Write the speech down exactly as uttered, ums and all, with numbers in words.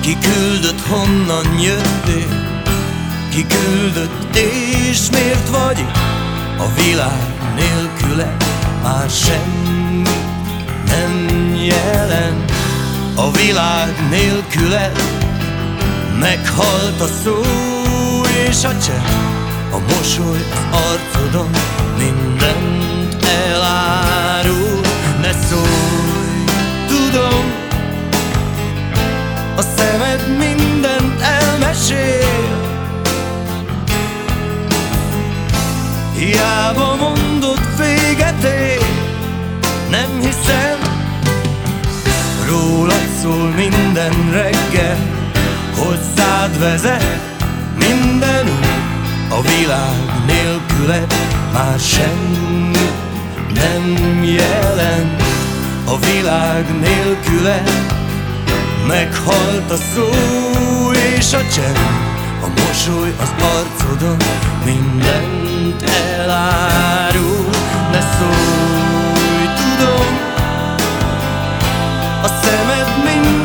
Ki küldött, honnan jöttél? Ki küldött és miért vagy itt? A világ nélküle már semmi nem jelent. A világ nélküle meghalt a szó és a csend. A mosoly az arcodon mindent elárul. Ne szólj, tudom, a szemed mindent elmesél. Hiába mondod, véget ér, nem hiszem. Rólad szól minden reggel, hozzád vezet minden út. A világ nélküled már semmi nem jelent. A világ nélküled meghalt a szó és a csend. A mosoly az arcodon mindent elárul. Ne szólj, tudom, a szemed mindent